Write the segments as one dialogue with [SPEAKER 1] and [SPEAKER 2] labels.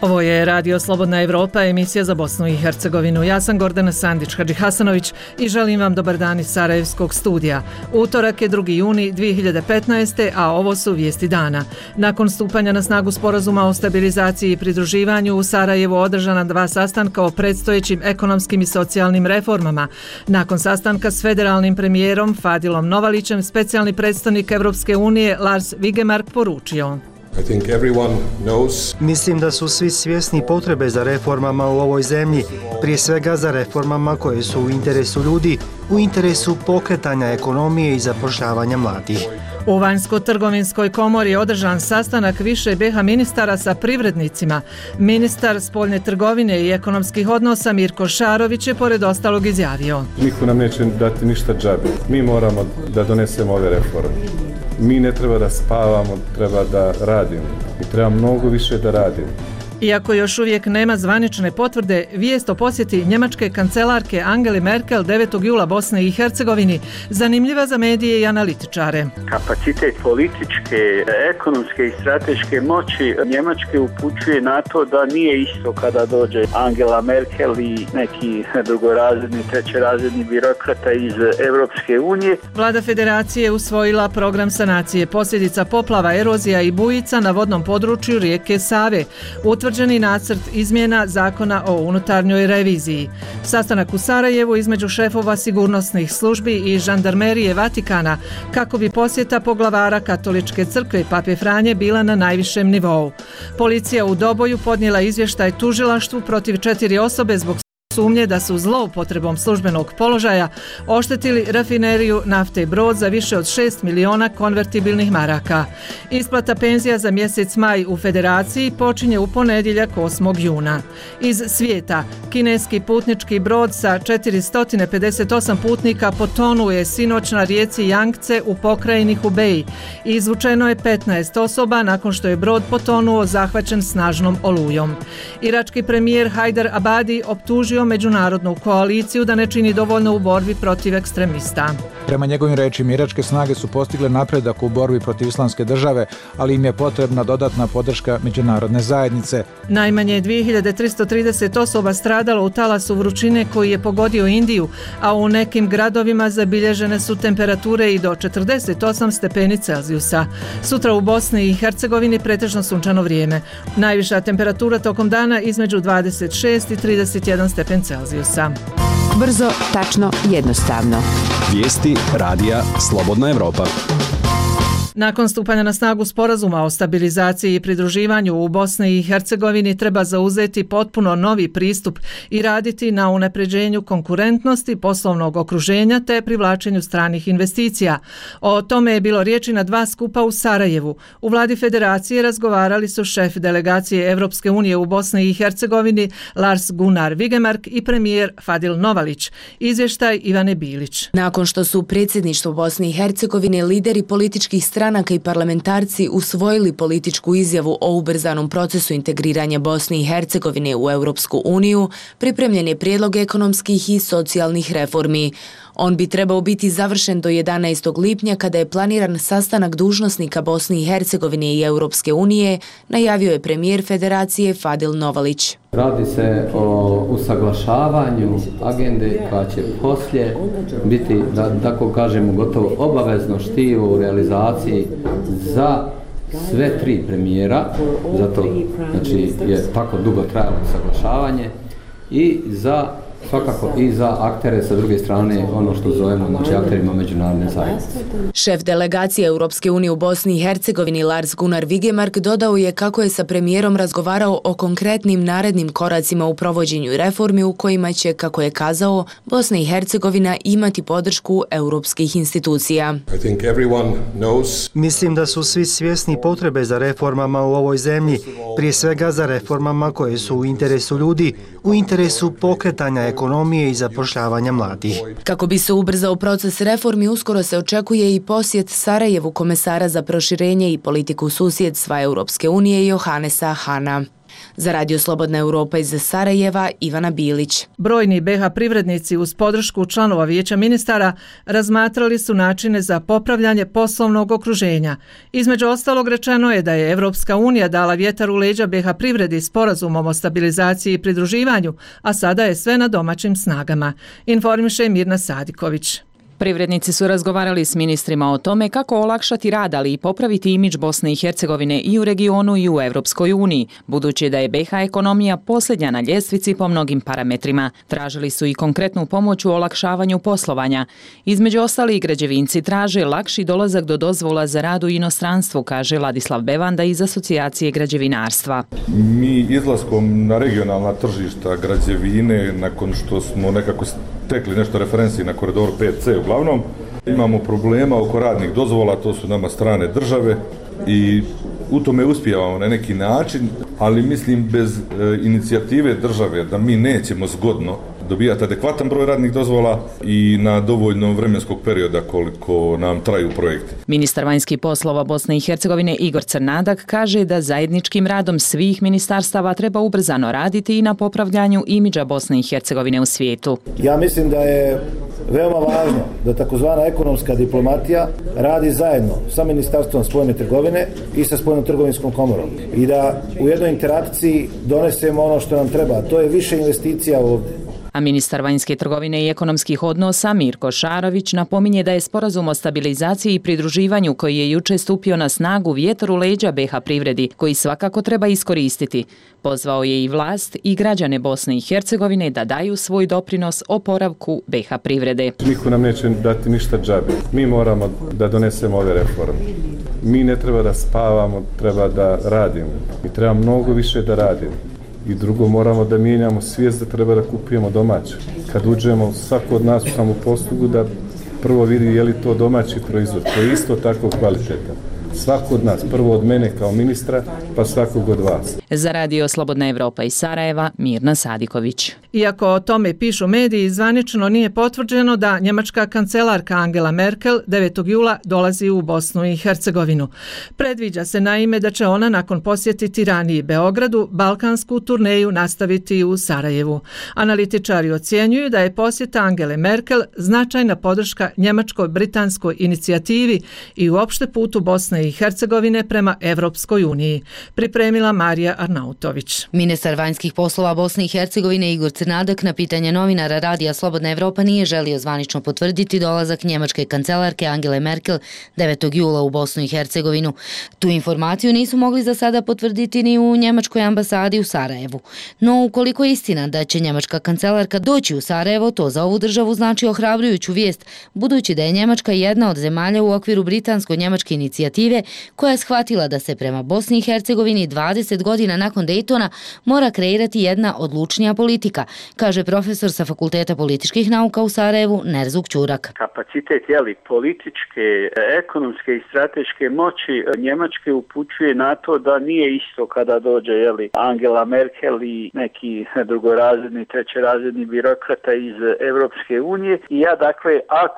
[SPEAKER 1] Ovo je Radio Slobodna Evropa, emisija za Bosnu i Hercegovinu. Ja sam Gordana Sandić-Hadžihasanović i želim vam dobar dan iz Sarajevskog studija. Utorak je 2. juni 2015. a ovo su vijesti dana. Nakon stupanja na snagu sporazuma o stabilizaciji i pridruživanju u Sarajevu održana 2 sastanka o predstojećim ekonomskim i socijalnim reformama. Nakon sastanka s federalnim premijerom Fadilom Novalićem, specijalni predstavnik Evropske unije Lars Vigemark poručio:
[SPEAKER 2] Mislim da su svi svjesni potrebe za reformama u ovoj zemlji, prije svega za reformama koje su u interesu ljudi, u interesu pokretanja ekonomije i zapošljavanja mladih.
[SPEAKER 1] U Vanjsko-trgovinskoj komori je održan sastanak više BiH ministara sa privrednicima. Ministar spoljne trgovine i ekonomskih odnosa Mirko Šarović je pored ostalog izjavio:
[SPEAKER 3] Niko nam neće dati ništa džabe. Mi moramo da donesemo ove reforme. Mi ne treba da spavamo, treba da radimo i treba mnogo više da radimo.
[SPEAKER 1] Iako još uvijek nema zvanične potvrde, vijest o posjeti njemačke kancelarke Angele Merkel 9. jula Bosne i Hercegovini zanimljiva za medije i analitičare.
[SPEAKER 4] Kapacitet političke, ekonomske i strateške moći Njemačke upućuje na to da nije isto kada dođe Angela Merkel i neki drugorazredni, trećerazredni birokrata iz Evropske unije.
[SPEAKER 1] Vlada federacije je usvojila program sanacije posljedica poplava, erozija i bujica na vodnom području rijeke Save. Utvrđeni nacrt izmjena zakona o unutarnjoj reviziji. Sastanak u Sarajevu između šefova sigurnosnih službi i žandarmerije Vatikana kako bi posjeta poglavara Katoličke crkve Pape Franje bila na najvišem nivou. Policija u Doboju podnijela izvještaj tužilaštvu protiv 4 osobe zbog sumnje da su zloupotrebom službenog položaja oštetili rafineriju nafte Brod za više od 6 miliona konvertibilnih maraka. Isplata penzija za mjesec maj u Federaciji počinje u ponedjeljak 8. juna. Iz svijeta, kineski putnički brod sa 458 putnika potonuo je sinoć na rijeci Yangtze u pokrajini Hubei. Izvučeno je 15 osoba nakon što je brod potonuo zahvaćen snažnom olujom. Irački premijer Hajdar Abadi optužio međunarodnu koaliciju da ne čini dovoljno u borbi protiv ekstremista.
[SPEAKER 5] Prema njegovim rečima, iračke snage su postigle napredak u borbi protiv islamske države, ali im je potrebna dodatna podrška međunarodne zajednice.
[SPEAKER 1] Najmanje 2330 osoba stradalo u talasu vrućine koji je pogodio Indiju, a u nekim gradovima zabilježene su temperature i do 48 stepeni Celzijusa. Sutra u Bosni i Hercegovini pretežno sunčano vrijeme. Najviša temperatura tokom dana između 26 i 31 stepen Celzijusa.
[SPEAKER 6] Brzo, tačno, jednostavno.
[SPEAKER 7] Vijesti Radija Slobodna Evropa.
[SPEAKER 1] Nakon stupanja na snagu sporazuma o stabilizaciji i pridruživanju u Bosni i Hercegovini treba zauzeti potpuno novi pristup i raditi na unapređenju konkurentnosti poslovnog okruženja te privlačenju stranih investicija. O tome je bilo riječi na 2 skupa u Sarajevu. U vladi federacije razgovarali su šef delegacije Evropske unije u Bosni i Hercegovini Lars Gunnar Vigemark i premijer Fadil Novalić. Izvještaj Ivane Bilić.
[SPEAKER 6] Nakon što su predsjedništvo Bosne i Hercegovine, lideri političkih stranaka i parlamentarci usvojili političku izjavu o ubrzanom procesu integriranja Bosne i Hercegovine u Europsku uniju, pripremljen je prijedlog ekonomskih i socijalnih reformi. On bi trebao biti završen do 11. lipnja kada je planiran sastanak dužnosnika Bosne i Hercegovine i Europske unije, najavio je premijer federacije Fadil Novalić.
[SPEAKER 8] Radi se o usaglašavanju agende koja će poslije biti, da tako kažemo, gotovo obavezno štivo u realizaciji za sve 3 premijera, zato znači je tako dugo trajalo usaglašavanje i za svakako i za aktere sa druge strane, ono što zovemo, znači akterima međunarodne zajednice.
[SPEAKER 6] Šef delegacije Europske unije u Bosni i Hercegovini Lars Gunnar Vigemark dodao je kako je sa premijerom razgovarao o konkretnim narednim koracima u provođenju reformi u kojima će, kako je kazao, Bosna i Hercegovina imati podršku europskih institucija.
[SPEAKER 2] Mislim da su svi svjesni potrebe za reformama u ovoj zemlji, prije svega za reformama koje su u interesu ljudi, u interesu pokretanja ekonomije i zapošljavanja mladih.
[SPEAKER 6] Kako bi se ubrzao proces reformi, uskoro se očekuje i posjet Sarajevu komesara za proširenje i politiku susjedstva Europske unije Johannesa Hahna. Za Radio Slobodna Europa iz Sarajeva, Ivana Bilić.
[SPEAKER 1] Brojni BiH privrednici uz podršku članova Vijeća ministara razmatrali su načine za popravljanje poslovnog okruženja. Između ostalog rečeno je da je Evropska unija dala vjetar u leđa BiH privredi sporazumom o stabilizaciji i pridruživanju, a sada je sve na domaćim snagama. Informiše Mirna Sadiković.
[SPEAKER 9] Privrednici su razgovarali s ministrima o tome kako olakšati rad, ali i popraviti imidž Bosne i Hercegovine i u regionu i u Europskoj uniji, budući da je BiH ekonomija posljednja na ljestvici po mnogim parametrima. Tražili su i konkretnu pomoć u olakšavanju poslovanja. Između ostalih, građevinci traže lakši dolazak do dozvola za rad u inostranstvu, kaže Ladislav Bevanda iz Asocijacije građevinarstva.
[SPEAKER 3] Mi izlaskom na regionalna tržišta građevine, nakon što smo nekako stekli nešto referenci na koridoru 5C, uglavnom imamo problema oko radnih dozvola, to su nama strane države i u tome uspijevamo na neki način, ali mislim bez inicijative države da mi nećemo zgodno dobijati adekvatan broj radnih dozvola i na dovoljno vremenskog perioda koliko nam traju projekti.
[SPEAKER 9] Ministar vanjskih poslova Bosne i Hercegovine Igor Crnadak kaže da zajedničkim radom svih ministarstava treba ubrzano raditi i na popravljanju imidža Bosne i Hercegovine u svijetu.
[SPEAKER 10] Ja mislim da je veoma važno da takozvana ekonomska diplomatija radi zajedno sa Ministarstvom spoljne trgovine i sa spoljnom trgovinskom komorom i da u jednoj interakciji donesemo ono što nam treba. To je više investicija ovdje.
[SPEAKER 9] A ministar vanjske trgovine i ekonomskih odnosa Mirko Šarović napominje da je sporazum o stabilizaciji i pridruživanju koji je juče stupio na snagu vjetar u leđa BiH privredi, koji svakako treba iskoristiti. Pozvao je i vlast i građane Bosne i Hercegovine da daju svoj doprinos oporavku BiH privrede.
[SPEAKER 3] Niko nam neće dati ništa džabe. Mi moramo da donesemo ove reforme. Mi ne treba da spavamo, treba da radimo. Mi treba mnogo više da radimo. I drugo, moramo da mijenjamo svijest da treba da kupujemo domaće. Kad uđemo, svako od nas u samu poslugu da prvo vidi je li to domaći proizvod, koji je isto tako kvalitetan. Svako od nas, prvo od mene kao ministra, pa svakog od vas.
[SPEAKER 9] Za Radio Slobodna Evropa iz Sarajeva, Mirna Sadiković.
[SPEAKER 1] Iako o tome pišu mediji, zvanično nije potvrđeno da njemačka kancelarka Angela Merkel 9. jula dolazi u Bosnu i Hercegovinu. Predviđa se naime da će ona nakon posjeti Tirani i Beogradu balkansku turneju nastaviti u Sarajevu. Analitičari ocjenjuju da je posjeta Angele Merkel značajna podrška njemačko-britanskoj inicijativi i uopšte putu Bosne i Hercegovine prema Evropskoj uniji. Pripremila Marija Arnautović.
[SPEAKER 11] Ministar vanjskih poslova Bosne i Hercegovine Igor Crnadak na pitanje novinara Radija Slobodna Evropa nije želio zvanično potvrditi dolazak njemačke kancelarke Angele Merkel 9. jula u Bosnu i Hercegovinu. Tu informaciju nisu mogli za sada potvrditi ni u njemačkoj ambasadi u Sarajevu. No, ukoliko je istina da će njemačka kancelarka doći u Sarajevo, to za ovu državu znači ohrabrujuću vijest, budući da je Njemačka jedna od zemalja u okviru britansko-njemačke inicijative koja je shvatila da se prema Bosni i Hercegovini 20 godina nakon Dejtona mora kreirati jedna odlučnija politika, kaže profesor sa Fakulteta političkih nauka u Sarajevu Nerzuk Ćurak.
[SPEAKER 4] Kapacitet političke, ekonomske i strateške moći Njemačke upućuje na to da nije isto kada dođe Angela Merkel i neki drugorazredni, trećerazredni birokrata iz Evropske unije. I ja dakle,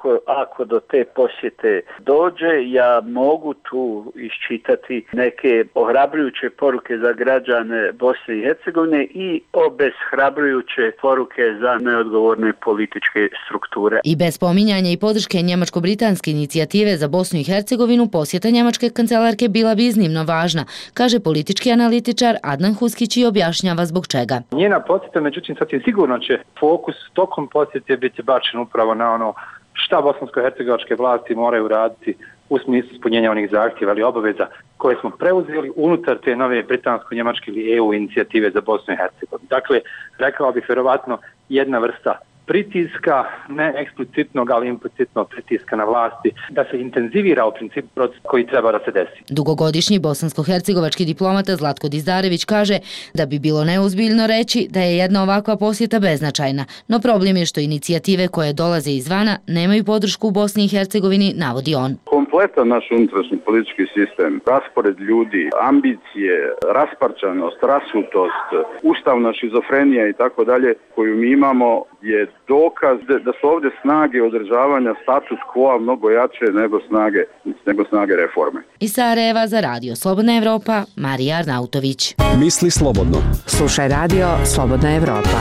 [SPEAKER 4] ako do te posjete dođe, ja mogu tu iščitati neke ohrabrujuće poruke za građane Bosne i Hercegovine i obeshrabrujuće poruke za neodgovorne političke strukture.
[SPEAKER 11] I bez spominjanja i podrške njemačko-britanske inicijative za Bosnu i Hercegovinu, posjeta njemačke kancelarke bila bi iznimno važna, kaže politički analitičar Adnan Huskić i objašnjava zbog čega.
[SPEAKER 12] Njena posjeta, međutim, sasvim sigurno će fokus tokom posjete biti bačen upravo na ono šta bosansko-hercegovačke vlasti moraju raditi u smislu ispunjenja onih zahtjeva ili obaveza koje smo preuzeli unutar te nove britansko-njemačke ili EU inicijative za Bosnu i Hercegovinu. Dakle, rekao bih vjerovatno jedna vrsta pritiska, ne eksplicitnog, ali implicitnog pritiska na vlasti, da se intenzivira u principu proces koji treba da se desi.
[SPEAKER 11] Dugogodišnji bosansko-hercegovački diplomata Zlatko Dizdarević kaže da bi bilo neozbiljno reći da je jedna ovakva posjeta beznačajna, no problem je što inicijative koje dolaze izvana nemaju podršku u Bosni i Hercegovini, navodi on.
[SPEAKER 13] kompletan naš unutrašnji politički sistem, raspored ljudi, ambicije, rasparčanost, rasutost, ustavna šizofrenija i tako dalje koju mi imamo je dokaz da su ovdje snage održavanja status quo mnogo jače nego snage reforme.
[SPEAKER 11] Iz Sarajeva za Radio Slobodna Evropa, Marija Arnautović.
[SPEAKER 7] Misli slobodno.
[SPEAKER 14] Slušaj Radio Slobodna Evropa.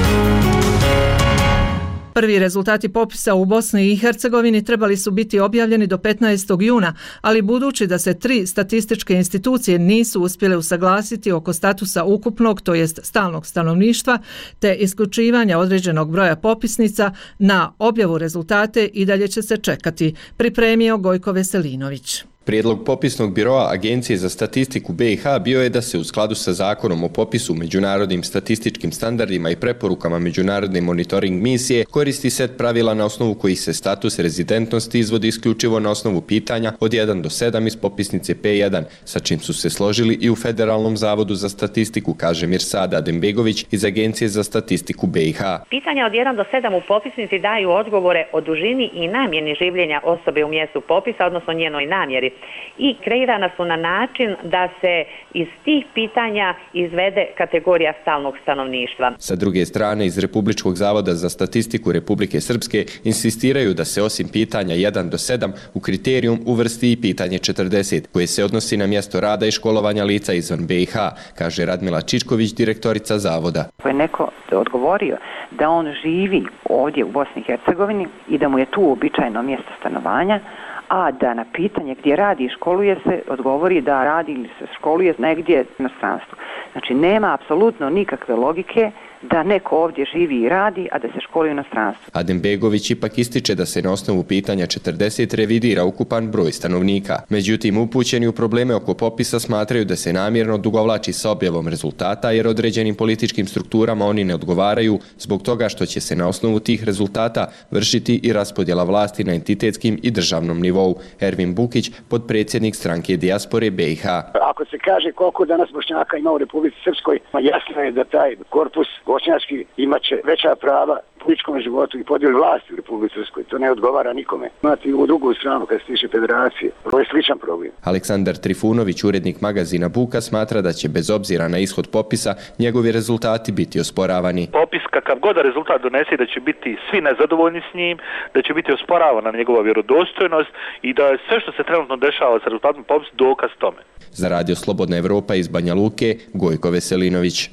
[SPEAKER 1] Prvi rezultati popisa u Bosni i Hercegovini trebali su biti objavljeni do 15. juna, ali budući da se 3 statističke institucije nisu uspjele usaglasiti oko statusa ukupnog, to jest stalnog stanovništva, te isključivanja određenog broja popisnica, na objavu rezultate i dalje će se čekati, pripremio Gojko Veselinović.
[SPEAKER 15] Prijedlog popisnog biroa Agencije za statistiku BiH bio je da se u skladu sa zakonom o popisu, međunarodnim statističkim standardima i preporukama međunarodne monitoring misije koristi set pravila na osnovu kojih se status rezidentnosti izvodi isključivo na osnovu pitanja od 1 do 7 iz popisnice P1, sa čim su se složili i u Federalnom zavodu za statistiku, kaže Mirsad Adembegović iz Agencije za statistiku BiH.
[SPEAKER 16] Pitanja od 1 do 7 u popisnici daju odgovore o dužini i namjeni življenja osobe u mjestu popisa, odnosno njenoj namjeri. I kreirana su na način da se iz tih pitanja izvede kategorija stalnog stanovništva.
[SPEAKER 15] Sa druge strane, iz Republičkog zavoda za statistiku Republike Srpske insistiraju da se osim pitanja 1 do 7 u kriterijum uvrsti i pitanje 40, koje se odnosi na mjesto rada i školovanja lica izvan BiH, kaže Radmila Čičković, direktorica zavoda.
[SPEAKER 17] Ako je neko odgovorio da on živi ovdje u Bosni i Hercegovini i da mu je tu uobičajeno mjesto stanovanja, a da na pitanje gdje radi i školuje se odgovori da radi ili se školuje negdje u inostranstvu. Znači nema apsolutno nikakve logike da neko ovdje živi i radi, a da se školuje u inostranstvu.
[SPEAKER 15] Adembegović ipak ističe da se na osnovu pitanja 40 revidira ukupan broj stanovnika. Međutim, upućeni u probleme oko popisa smatraju da se namjerno odugovlači sa objavom rezultata jer određenim političkim strukturama oni ne odgovaraju zbog toga što će se na osnovu tih rezultata vršiti i raspodjela vlasti na entitetskim i državnom nivou. Ervin Bukić, potpredsjednik stranke Dijaspore BiH.
[SPEAKER 18] Ako se kaže koliko danas Bošnjaka ima u Republici Srpskoj, jasno je da taj korpus bošnjački imaće veća prava u političkom životu i podijeli vlasti u Republici Srpskoj. To ne odgovara nikome. Imate i u drugu stranu kad se tiče federacije. To je sličan problem.
[SPEAKER 15] Aleksandar Trifunović, urednik magazina Buka, smatra da će bez obzira na ishod popisa njegovi rezultati biti osporavani.
[SPEAKER 19] Popis kakav god rezultat donese da će biti svi nezadovoljni s njim, da će biti osporavana njegova vjerodostojnost i da je sve što se trenutno dešava sa rezultatom popisa dokaz tome.
[SPEAKER 15] Za Radio Slobodna Evropa iz Banja Luke, Gojko Veselinović.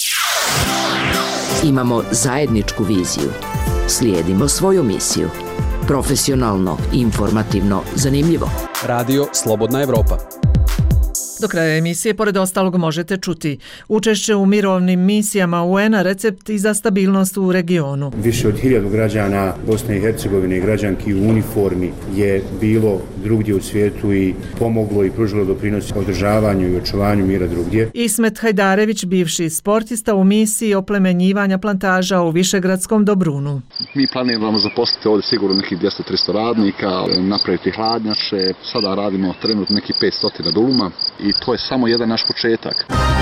[SPEAKER 14] Imamo zajedničku viziju. Slijedimo svoju misiju. Profesionalno, informativno, zanimljivo.
[SPEAKER 7] Radio Slobodna Evropa.
[SPEAKER 1] Do kraja emisije, pored ostalog, možete čuti učešće u mirovnim misijama UN-a, recept i za stabilnost u regionu.
[SPEAKER 20] Više od 1000 građana Bosne i Hercegovine i građanki u uniformi je bilo drugdje u svijetu i pomoglo i pružilo doprinos održavanju i očuvanju mira drugdje.
[SPEAKER 1] Ismet Hajdarević, bivši sportista u misiji oplemenjivanja plantaža u Višegradskom Dobrunu.
[SPEAKER 21] Mi planiramo zaposliti ovdje sigurno nekih 200-300 radnika, napraviti hladnjače, sada radimo trenutno nekih 500 duluma. I to je samo jedan naš početak.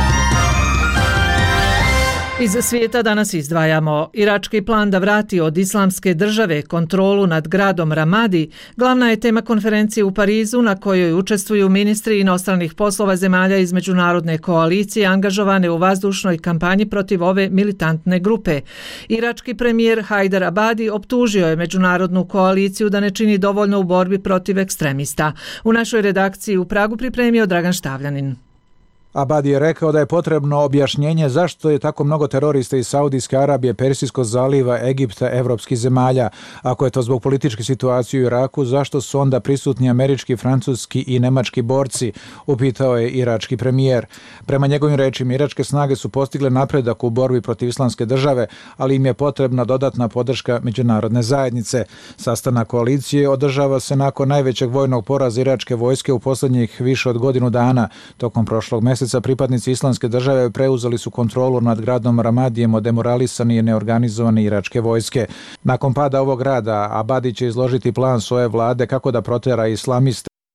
[SPEAKER 1] Iz svijeta danas izdvajamo irački plan da vrati od Islamske države kontrolu nad gradom Ramadi. Glavna je tema konferencije u Parizu na kojoj učestvuju ministri inostranih poslova zemalja iz međunarodne koalicije angažovane u vazdušnoj kampanji protiv ove militantne grupe. Irački premijer Hajder Abadi optužio je međunarodnu koaliciju da ne čini dovoljno u borbi protiv ekstremista. U našoj redakciji u Pragu pripremio Dragan Štavljanin.
[SPEAKER 5] Abadi je rekao da je potrebno objašnjenje zašto je tako mnogo terorista iz Saudijske Arabije, Persijskog zaliva, Egipta, evropskih zemalja. Ako je to zbog političke situacije u Iraku, zašto su onda prisutni američki, francuski i nemački borci, upitao je irački premijer. Prema njegovim rečima, iračke snage su postigle napredak u borbi protiv Islamske države, ali im je potrebna dodatna podrška međunarodne zajednice. Sastanak koalicije održava se nakon najvećeg vojnog poraza iračke vojske u posljednjih više od godinu dana. Tokom prošlog mjeseca pripadnici Islamske države preuzeli su kontrolu nad gradom Ramadijem od demoralisane i neorganizovane iračke vojske. Nakon pada ovog grada, Abadi će izložiti plan svoje vlade kako da protera islamiste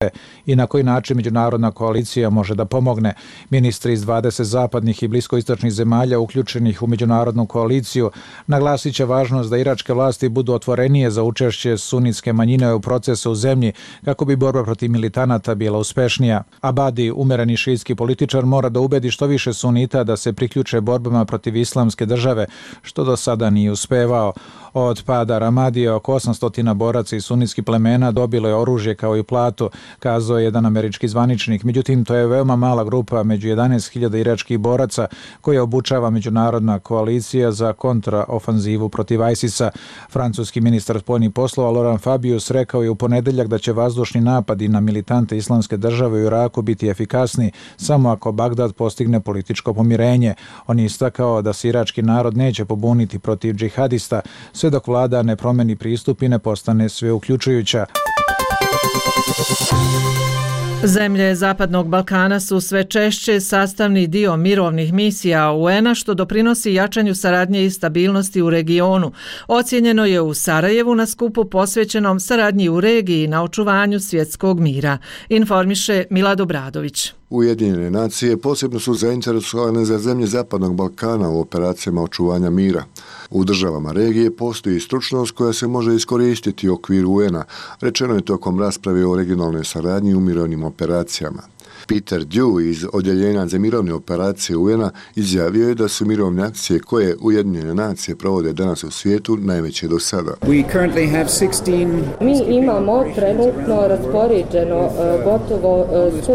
[SPEAKER 5] i na koji način međunarodna koalicija može da pomogne. Ministri iz 20 zapadnih i bliskoistočnih zemalja uključenih u međunarodnu koaliciju naglasit će važnost da iračke vlasti budu otvorenije za učešće sunitske manjine u procesu u zemlji kako bi borba protiv militanata bila uspešnija. Abadi, umereni šiitski političar, mora da ubedi što više sunita da se priključe borbama protiv islamske države, što do sada nije uspevao. Od pada Ramadije oko 800 boraca iz sunitskih plemena dobilo je oružje kao i platu, kazao je jedan američki zvaničnik. Međutim, to je veoma mala grupa među 11.000 iračkih boraca koje obučava međunarodna koalicija za kontraofanzivu protiv ISIS-a. Francuski ministar spoljnih poslova Laurent Fabius rekao je u ponedeljak da će vazdušni napadi na militante islamske države u Iraku biti efikasni samo ako Bagdad postigne političko pomirenje. On je istakao da se irački narod neće pobuniti protiv džihadista sve dok vlada ne promeni pristup i ne postane sve uključujuća.
[SPEAKER 1] Zemlje Zapadnog Balkana su sve češće sastavni dio mirovnih misija UN-a, što doprinosi jačanju saradnje i stabilnosti u regionu. Ocijenjeno je u Sarajevu na skupu posvećenom saradnji u regiji na očuvanju svjetskog mira. Informiše Milad Obradović.
[SPEAKER 8] Ujedinjene nacije posebno su zainteresovane za zemlje Zapadnog Balkana u operacijama očuvanja mira. U državama regije postoji stručnost koja se može iskoristiti u okviru UN-a, rečeno je tokom rasprave o regionalnoj saradnji u mirovnim operacijama. Peter Dew iz Odjeljenja za mirovne operacije UN-a izjavio je da su mirovne akcije koje Ujedinjene nacije provode danas u svijetu najveće do sada.
[SPEAKER 22] Mi imamo trenutno raspoređeno gotovo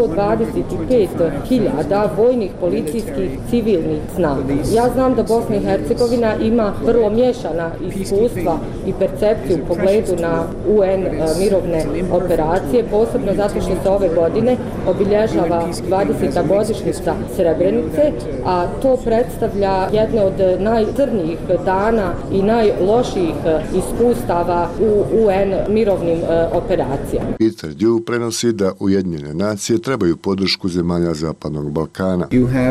[SPEAKER 22] 125.000 vojnih, policijskih, civilnih snaga. Ja znam da Bosna i Hercegovina ima vrlo miješana iskustva i percepciju u pogledu na UN mirovne operacije, posebno zato što se ove godine obilježava 20. godišnjica Srebrenice, a to predstavlja jedne od najcrnijih dana i najlošijih iskustava u UN mirovnim operacijama.
[SPEAKER 8] Peter Dew prenosi da Ujedinjene nacije trebaju podršku zemalja Zapadnog Balkana.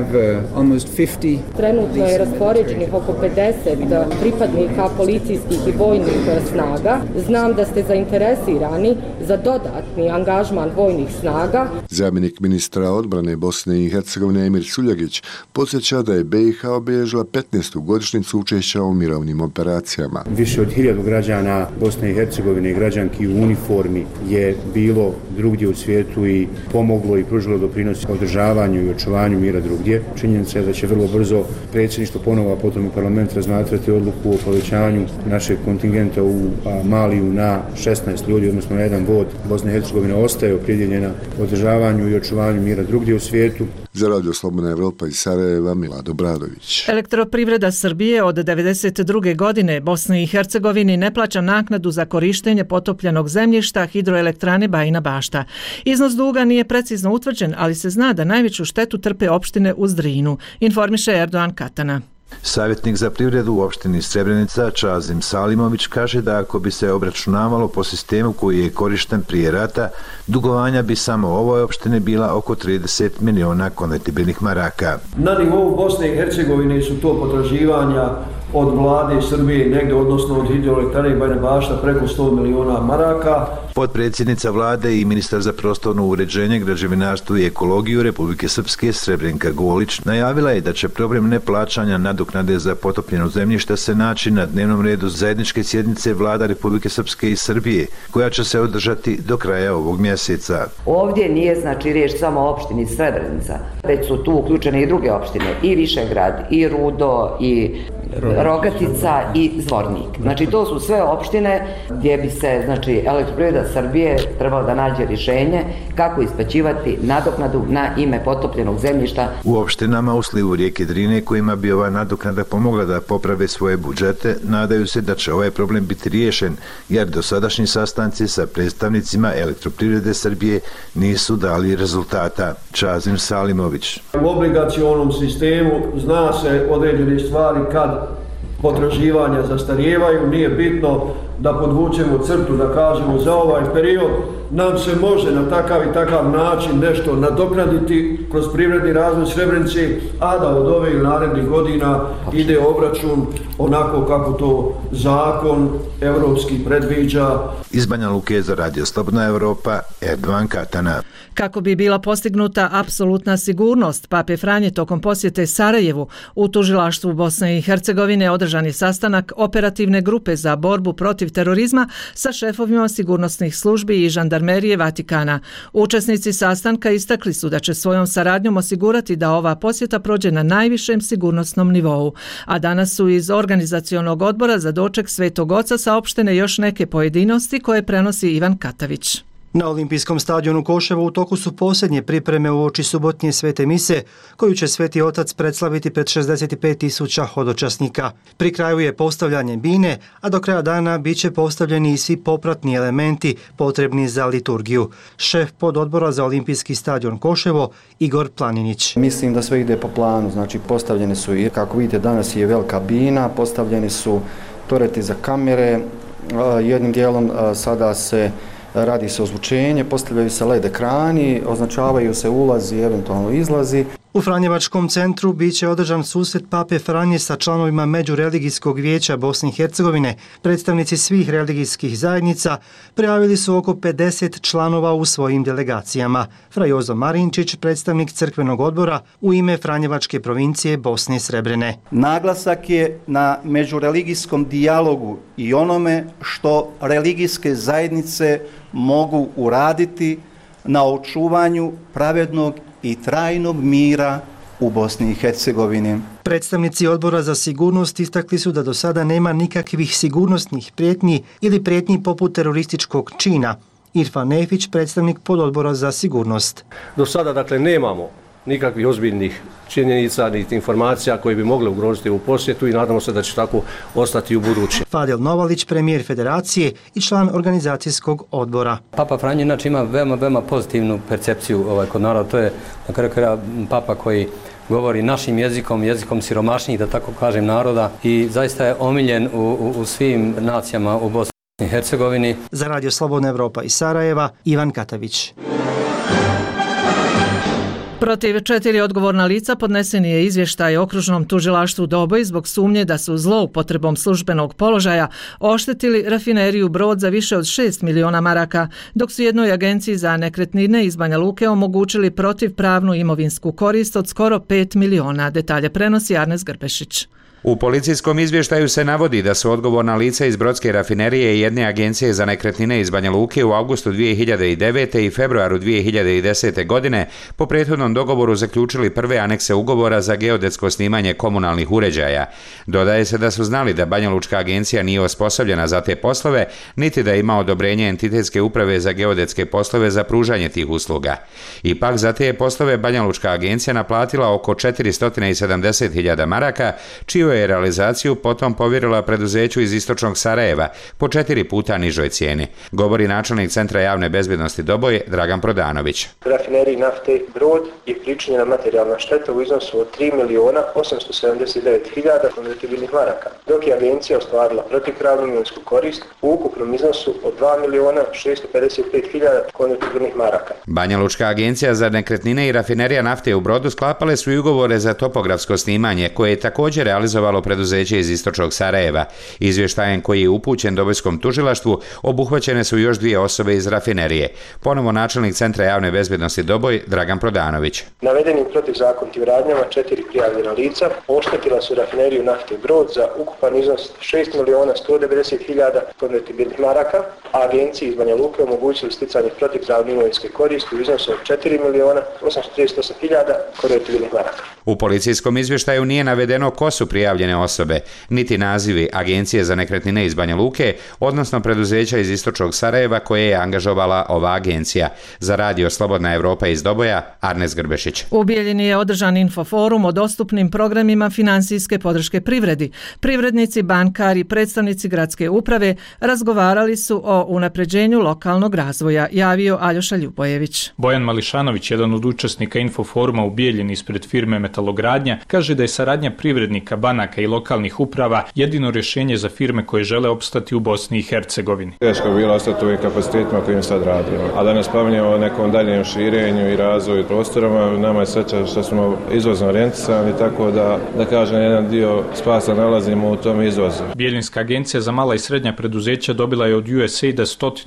[SPEAKER 22] Trenutno je raspoređenih oko 50 pripadnika policijskih i vojnih snaga. Znam da ste zainteresirani za dodatni angažman vojnih snaga.
[SPEAKER 8] Zamjenik ministra odbrane Bosne i Hercegovine Emir Suljagić podsjeća da je BiH obilježila 15. godišnjicu učešća u mirovnim operacijama.
[SPEAKER 20] Više od 1000 građana Bosne i Hercegovine i građanki u uniformi je bilo drugdje u svijetu i pomoglo i pružilo doprinos održavanju i očuvanju mira drugdje. Činjenica je da će vrlo brzo predsjedništvo ponovo, a potom i parlament razmatrati odluku o povećanju našeg kontingenta u Maliju na 16 ljudi, odnosno na jedan vod. Bosna i Hercegovina ostaje opredjeljena održavanju i očuvanju mira drugdje u svijetu.
[SPEAKER 8] Za Radio Slobodna Evropa iz Sarajeva, Milad Obradović.
[SPEAKER 1] Elektroprivreda Srbije od 1992. godine Bosni i Hercegovini ne plaća naknadu za korištenje potopljenog zemljišta hidroelektrane Bajina Bašta. Iznos duga nije precizno utvrđen, ali se zna da najveću štetu trpe opštine uz Drinu, informiše Erdogan Katana.
[SPEAKER 23] Savjetnik za privredu u opštini Srebrenica Čazim Salimović kaže da ako bi se obračunavalo po sistemu koji je korišten prije rata, dugovanja bi samo ovoj opštini bila oko 30 miliona konvertibilnih maraka.
[SPEAKER 24] Na nivou Bosne i Hercegovine su to potraživanja od vlade Srbije negdje, odnosno od hidroelektrane Bajina Bašta preko 100 miliona maraka.
[SPEAKER 23] Potpredsjednica vlade i ministar za prostorno uređenje, građevinarstvo i ekologiju Republike Srpske Srebrenka Golić najavila je da će problem neplaćanja nadoknade za potopljeno zemljište se naći na dnevnom redu zajedničke sjednice vlada Republike Srpske i Srbije, koja će se održati do kraja ovog mjeseca.
[SPEAKER 25] Ovdje nije znači riječ samo o opštini Srebrenica, već su tu uključene i druge opštine, i Višegrad, i Rudo, i Rogatica i Zvornik. Znači to su sve opštine gdje bi se znači Elektroprivreda Srbije trebala da nađe rješenje kako isplaćivati nadoknadu na ime potopljenog zemljišta.
[SPEAKER 23] U opštinama u slivu rijeke Drine kojima bi ova nadoknada pomogla da poprave svoje budžete, nadaju se da će ovaj problem biti riješen, jer dosadašnji sastanci sa predstavnicima Elektroprivrede Srbije nisu dali rezultata. Čazim Salimović.
[SPEAKER 24] U obligacionom sistemu zna se određene stvari kad potraživanja zastarijevaju, nije bitno da podvučemo crtu, da kažemo za ovaj period nam se može na takav i takav način nešto nadoknaditi kroz privredni razvoj Srebrenice, a da od ove narednih godina ide obračun onako kako to zakon evropski predviđa.
[SPEAKER 23] Iz Banja Luke za Radio Slobodna Evropa, Erdovan Katana.
[SPEAKER 1] Kako bi bila postignuta apsolutna sigurnost, Pape Franje tokom posjete Sarajevu u tužilaštvu Bosne i Hercegovine održan je sastanak operativne grupe za borbu protiv terorizma sa šefovima sigurnosnih službi i žandarmerije Vatikana. Učesnici sastanka istakli su da će svojom saradnjom osigurati da ova posjeta prođe na najvišem sigurnosnom nivou, a danas su iz organizacionog odbora za doček Svetog Oca saopštene još neke pojedinosti koje prenosi Ivan Katavić.
[SPEAKER 2] Na Olimpijskom stadionu Koševo u toku su posljednje pripreme uoči subotnje svete mise, koju će Sveti Otac predslaviti pred 65.000 hodočasnika. Pri kraju je postavljanje bine, a do kraja dana bit će postavljeni i svi popratni elementi potrebni za liturgiju. Šef pododbora za Olimpijski stadion Koševo, Igor Planinić.
[SPEAKER 3] Mislim da sve ide po planu, znači postavljene su i, kako vidite, danas je velika bina, postavljeni su toreti za kamere, jednim dijelom sada radi se ozvučenje, postavljaju se LED ekrani, označavaju se ulazi i eventualno izlazi.
[SPEAKER 2] U Franjevačkom centru biće održan susret Pape Franje sa članovima Međureligijskog vijeća Bosne i Hercegovine. Predstavnici svih religijskih zajednica prijavili su oko 50 članova u svojim delegacijama. Fra Jozo Marinčić, predstavnik crkvenog odbora u ime Franjevačke provincije Bosne i Srebrene.
[SPEAKER 6] Naglasak je na međureligijskom dijalogu i onome što religijske zajednice mogu uraditi na očuvanju pravednog i trajnog mira u Bosni i Hercegovini.
[SPEAKER 2] Predstavnici odbora za sigurnost istakli su da do sada nema nikakvih sigurnosnih prijetnji ili prijetnji poput terorističkog čina. Irfan Nefić, predstavnik pododbora za sigurnost.
[SPEAKER 9] Do sada, dakle, nemamo nikakvih ozbiljnih činjenica niti informacija koje bi mogle ugroziti u posjetu i nadamo se da će tako ostati u budući.
[SPEAKER 2] Fadil Novalić, premijer federacije i član organizacijskog odbora.
[SPEAKER 10] Papa Franje inače ima veoma pozitivnu percepciju kod naroda. To je na kraju krajeva papa koji govori našim jezikom siromašnijih, da tako kažem, naroda i zaista je omiljen u svim nacijama u Bosni i Hercegovini.
[SPEAKER 2] Za Radio Slobodna Evropa iz Sarajeva, Ivan Katavić.
[SPEAKER 1] Protiv 4 odgovorna lica podnesen je izvještaj Okružnom tužilaštvu Doboj zbog sumnje da su zloupotrebom službenog položaja oštetili rafineriju Brod za više od 6 miliona maraka, dok su jednoj agenciji za nekretnine iz Banja Luke omogućili protivpravnu imovinsku korist od skoro 5 miliona. Detalje prenosi Arnes Grbešić.
[SPEAKER 26] U policijskom izvještaju se navodi da su odgovorna lica iz Brodske rafinerije i jedne agencije za nekretnine iz Banja Luke u avgustu 2009. i februaru 2010. godine po prethodnom dogovoru zaključili prve anekse ugovora za geodetsko snimanje komunalnih uređaja. Dodaje se da su znali da Banja Lučka agencija nije osposobljena za te poslove, niti da ima odobrenje entitetske uprave za geodetske poslove za pružanje tih usluga. Ipak za te poslove Banja Lučka agencija naplatila oko 470.000 maraka, čiju je realizaciju potom povjerila preduzeću iz istočnog Sarajeva po 4 puta nižoj cijeni, govori načelnik Centra javne bezbjednosti Doboj Dragan Prodanović.
[SPEAKER 27] Rafineriji nafte Brod je pričinjena materijalna šteta u iznosu od 3.879.000 konvertibilnih maraka, dok je agencija ostvarila protivpravnu imovinsku korist u ukupnom iznosu od 2.655.000 konvertibilnih maraka.
[SPEAKER 26] Banja Lučka agencija za nekretnine i rafinerija nafte u Brodu sklapale su i ugovore za topografsko snimanje, koje je također realizovalo preduzeće iz istočnog Sarajeva. Izvještajem koji je upućen Dobojskom tužilaštvu obuhvaćene su još 2 osobe iz rafinerije. Ponovo načelnik Centra javne bezbjednosti Doboj Dragan Prodanović.
[SPEAKER 27] Navedenim protivzakonitim radnjama 4 prijavljena lica oštetila su rafineriju nafte Brod za ukupan iznos 6.190.000 konvertibilnih maraka, a agenciji iz Banja Luke omogućili sticanje protivpravne imovinske koristi u iznosu od 4.838.000 konvertibilnih maraka.
[SPEAKER 26] U policijskom izvještaju nije navedeno ko su prijavljene osobe, niti nazivi agencije za nekretnine iz Banja Luke, odnosno preduzeća iz istočnog Sarajeva koje je angažovala ova agencija. Za Radio Slobodna Evropa iz Doboja, Arnes Grbešić.
[SPEAKER 1] U Bijeljini je održan infoforum o dostupnim programima finansijske podrške privredi. Privrednici, bankari, predstavnici gradske uprave razgovarali su o unapređenju lokalnog razvoja, javio Aljoša Ljubojević.
[SPEAKER 28] Bojan Mališanović, jedan od učesnika infoforuma u Bijeljini ispred firme Metalogradnja, kaže da je saradnja privrednika, banaka
[SPEAKER 4] banaka i lokalnih uprava jedino rješenje za firme koje žele opstati u Bosni i Hercegovini.
[SPEAKER 11] Teško je bilo ostati u ovim kapacitetima kojim sad radimo. A da ne spominjemo o nekom daljem širenju i razvoju prostorama, nama je sreća što smo izvozno orijentisani, tako da kažem jedan dio spasa nalazimo u tom izvozu.
[SPEAKER 4] Bijeljinska agencija za mala i srednja preduzeća dobila je od USAID-a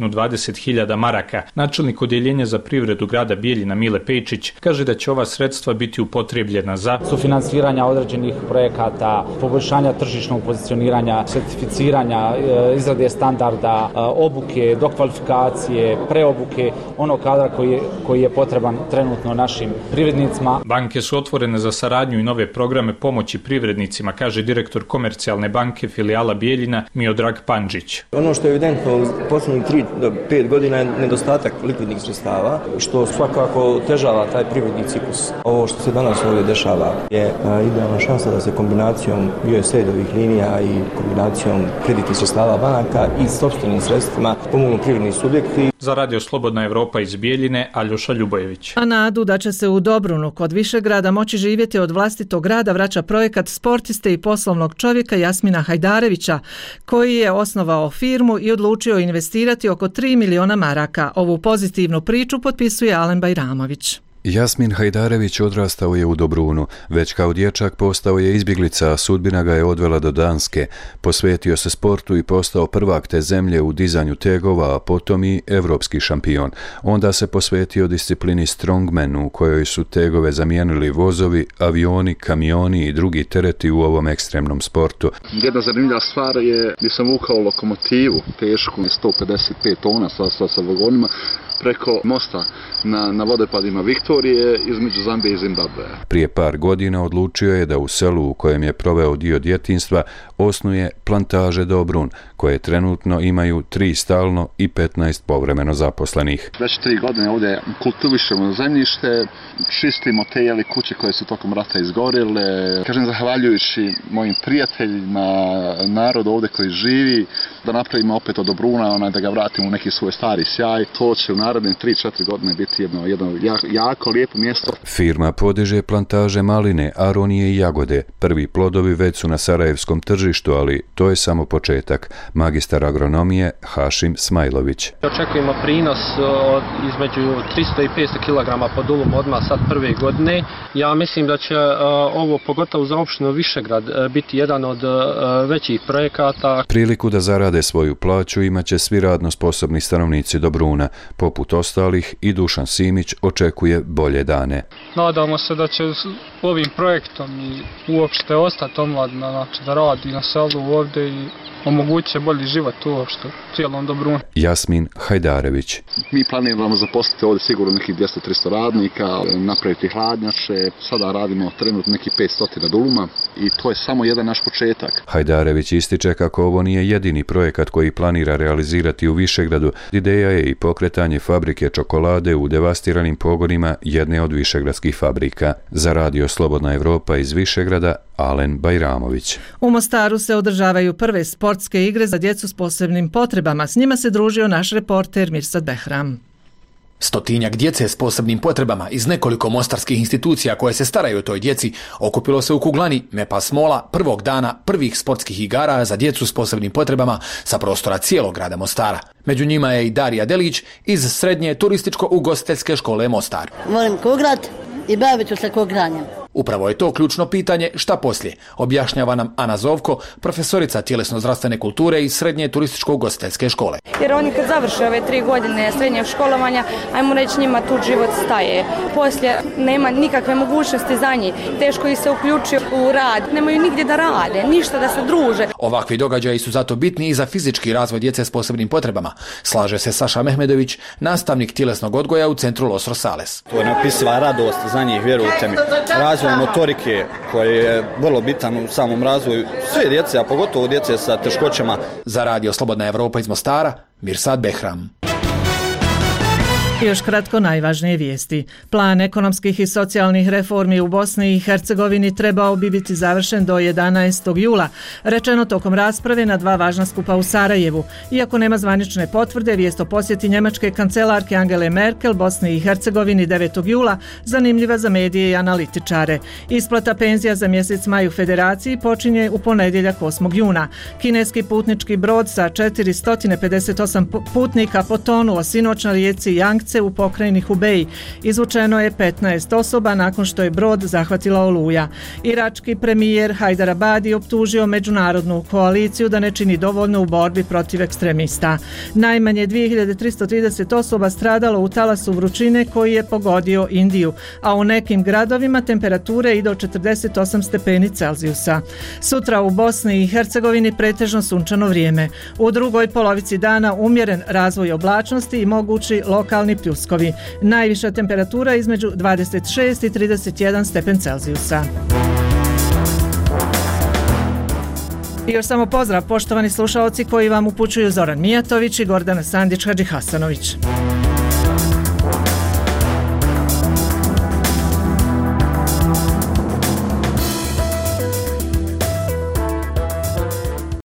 [SPEAKER 4] 120.000 maraka. Načelnik odjeljenja za privredu grada Bijeljina Mile Pejčić kaže da će ova sredstva biti upotrijebljena za
[SPEAKER 12] sufinanciranja određenih projekata, poboljšanja tržišnog pozicioniranja, certificiranja, izrade standarda, obuke, dokvalifikacije, preobuke, onog kadra koji je potreban trenutno našim privrednicima.
[SPEAKER 4] Banke su otvorene za saradnju i nove programe pomoći privrednicima, kaže direktor Komercijalne banke filijala Bijeljina Miodrag Pandžić.
[SPEAKER 13] Ono što je evidentno u posljednjih 3 do 5 godina je nedostatak likvidnih sredstava, što svakako otežava taj privredni ciklus. Ovo što se danas ovdje dešava je idealna šansa da se kombinacijom USAID-ovih linija i kombinacijom kreditnih sredstava banaka i sopstvenim sredstvima pomognu privredni subjekti.
[SPEAKER 4] Za Radio Slobodna Evropa iz Bijeljine, Aljoša Ljubojević.
[SPEAKER 1] A nadu da će se u Dobrunu kod Višegrada moći živjeti od vlastitog rada vraća projekat sportiste i poslovnog čovjeka Jasmina Hajdarevića, koji je osnovao firmu i odlučio investirati oko 3 miliona maraka. Ovu pozitivnu priču potpisuje Alen Bajramović.
[SPEAKER 16] Jasmin Hajdarević odrastao je u Dobrunu. Već kao dječak postao je izbjeglica, a sudbina ga je odvela do Danske. Posvetio se sportu i postao prvak te zemlje u dizanju tegova, a potom i evropski šampion. Onda se posvetio disciplini strongman, u kojoj su tegove zamijenili vozovi, avioni, kamioni i drugi tereti u ovom ekstremnom sportu.
[SPEAKER 21] Jedna zanimljiva stvar je gdje sam vukao lokomotivu tešku 155 tona sa vagonima preko mosta na vodopadima Viktorije između Zambije i Zimbabve.
[SPEAKER 16] Prije par godina odlučio je da u selu u kojem je proveo dio djetinjstva osnuje plantaže Dobrun, koje trenutno imaju 3 stalno i 15 povremeno zaposlenih.
[SPEAKER 21] Već 3 godine ovdje kultivišemo zemljište, čistimo te kuće koje su tokom rata izgorile. Kažem, zahvaljujući mojim prijateljima, narodu ovdje koji živi, da napravimo opet od Dobruna, da ga vratimo u neki svoj stari sjaj. To će u naredne 3-4 godine biti jedno jako lijepo mjesto.
[SPEAKER 16] Firma podiže plantaže maline, aronije i jagode. Prvi plodovi već su na sarajevskom tržištu, ali to je samo početak. Magistar agronomije Hašim Smajlović.
[SPEAKER 17] Očekujemo prinos između 300 i 500 kg po dulum odmah sad prve godine. Ja mislim da će ovo, pogotovo za opštinu Višegrad, biti jedan od većih projekata.
[SPEAKER 16] Priliku da zarade svoju plaću imaće svi radno sposobni stanovnici Dobruna. Poput ostalih i Dušan Simić očekuje bolje dane.
[SPEAKER 17] Nadamo se da će ovim projektom i uopšte ostati omladina, znači da radi na selu ovdje i omogućuje bolji život uopšte u cijelom Dobrunu.
[SPEAKER 16] Jasmin Hajdarević.
[SPEAKER 21] Mi planiramo zaposliti ovdje sigurno nekih 200-300 radnika, napraviti hladnjače, sada radimo trenutno nekih 500 duluma i to je samo jedan naš početak.
[SPEAKER 16] Hajdarević ističe kako ovo nije jedini projekat koji planira realizirati u Višegradu. Ideja je i pokretanje fabrike čokolade u devastiranim pogonima jedne od višegradskih fabrika. Za Radio Slobodna Evropa iz Višegrada, Alen Bajramović.
[SPEAKER 1] U Mostaru se održavaju prve sportske igre za djecu s posebnim potrebama. S njima se družio naš reporter Mirsad Behram.
[SPEAKER 18] Stotinjak djece s posebnim potrebama iz nekoliko mostarskih institucija koje se staraju o toj djeci okupilo se u kuglani Mepa Smola prvog dana prvih sportskih igara za djecu s posebnim potrebama sa prostora cijelog grada Mostara. Među njima je i Darija Delić iz Srednje turističko-ugostiteljske škole Mostar.
[SPEAKER 28] Volim kugrat i bavit ću se kugranjem.
[SPEAKER 18] Upravo je to ključno pitanje šta poslije, objašnjava nam Ana Zovko, profesorica tjelesno-zdravstvene kulture iz Srednje turističko-ugostiteljske škole.
[SPEAKER 29] Jer oni kad završe ove 3 godine srednjeg školovanja, ajmo reći njima tu život staje. Poslije nema nikakve mogućnosti za njih, teško ih se uključuju u rad, nemaju nigdje da rade, ništa da se druže.
[SPEAKER 18] Ovakvi događaji su zato bitni i za fizički razvoj djece s posebnim potrebama, slaže se Saša Mehmedović, nastavnik tjelesnog odgoja u centru Los Rosales.
[SPEAKER 30] To je neopisiva radost za njih, vjerujte mi. Razvoj motorike koji je vrlo bitan u samom razvoju sve djece, a pogotovo djece sa teškoćama.
[SPEAKER 18] Za Radio Slobodna Evropa iz Mostara, Mirsad Behram.
[SPEAKER 1] I još kratko najvažnije vijesti. Plan ekonomskih i socijalnih reformi u Bosni i Hercegovini trebao bi biti završen do 11. jula, rečeno tokom rasprave na dva važna skupa u Sarajevu. Iako nema zvanične potvrde, vijest o posjeti njemačke kancelarke Angele Merkel Bosni i Hercegovini 9. jula zanimljiva za medije i analitičare. Isplata penzija za mjesec maj u Federaciji počinje u ponedjeljak 8. juna. Kineski putnički brod sa 458 putnika potonuo sinoć na rijeci Yangtze u pokrajini Hubei. Izvučeno je 15 osoba nakon što je brod zahvatila oluja. Irački premijer Hajdar Abadi optužio međunarodnu koaliciju da ne čini dovoljno u borbi protiv ekstremista. Najmanje 2330 osoba stradalo u talasu vrućine koji je pogodio Indiju, a u nekim gradovima temperature i do 48 stepeni Celzijusa. Sutra u Bosni i Hercegovini pretežno sunčano vrijeme. U drugoj polovici dana umjeren razvoj oblačnosti i mogući lokalni pljuskovi. Najviša temperatura između 26 i 31 stepen Celzijusa. I još samo pozdrav poštovani slušaoci koji vam upućuju Zoran Mijatović i Gordana Sandić Hadžihasanović.